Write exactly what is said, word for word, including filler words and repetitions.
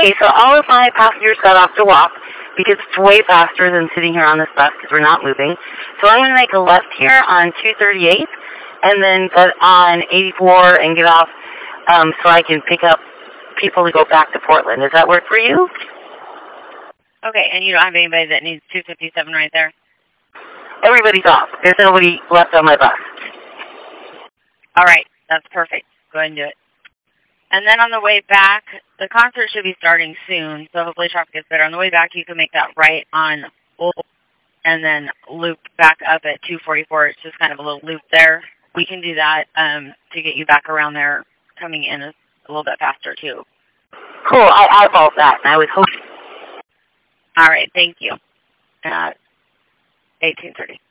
Okay, so all of my passengers got off to walk because it's way faster than sitting here on this bus because we're not moving. So I'm going to make a left here on two thirty-eight and then get on eighty-four and get off um, so I can pick up people to go back to Portland. Does that work for you? Okay, and you don't have anybody that needs two fifty-seven right there? Everybody's off. There's nobody left on my bus. All right, that's perfect. Go ahead and do it. And then on the way back, the concert should be starting soon, so hopefully traffic gets better. On the way back, you can make that right on Old and then loop back up at two forty-four. It's just kind of a little loop there. We can do that um, to get you back around there, coming in a, a little bit faster, too. Cool. I eyeballed that, and I was hoping. All right, thank you. At eighteen thirty.